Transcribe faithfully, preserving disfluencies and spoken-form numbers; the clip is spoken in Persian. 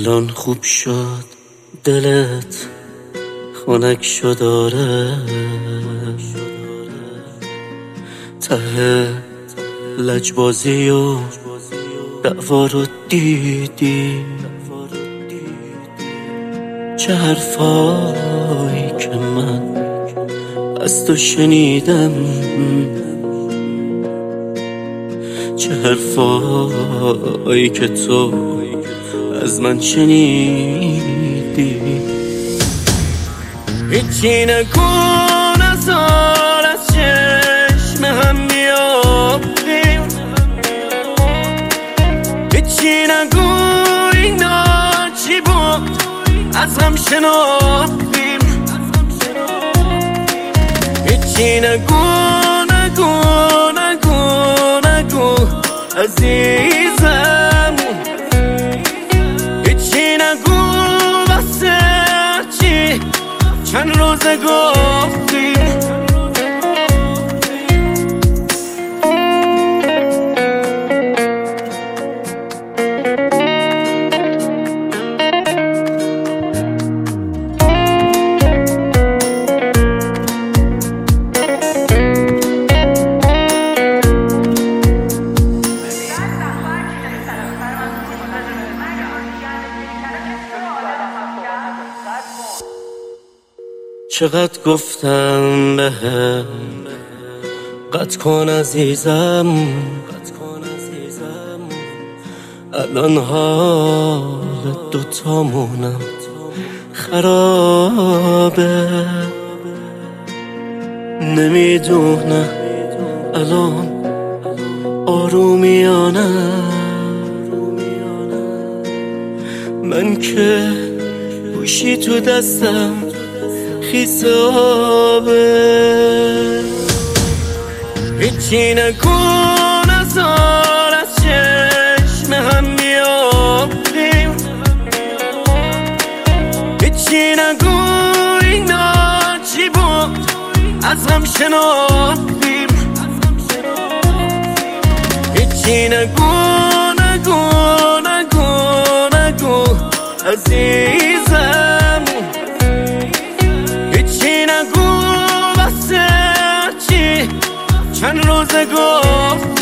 الان خوب شد دلت خنک شد آره، ته لجبازی و دعوا رو دیدی، چه حرفایی که من از تو شنیدم، چه حرفایی که تو از من شنیدی. هیچی نگو نزار از چشم هم بیافتیم، هیچی نگو اینا چی بود از هم شناختیم، هیچی نگو نگو نگو نگو عزیزم، هیچی نگو واسه چی چند روزه گفتیم. چقدر گفتم بهم قطع کن عزیزم، الان حال دوتامونم خرابه، نمیدونم الان آرومیانم، من که گوشی تو دستم خیسابه، هیچی نگو نزار از چشم هم بیافتیم، هیچی نگو اینا چی بود از هم شناختیم، هیچی نگو نگو نگو نگو عزیزم، هیچی نگو واسه چی چند روزه گفت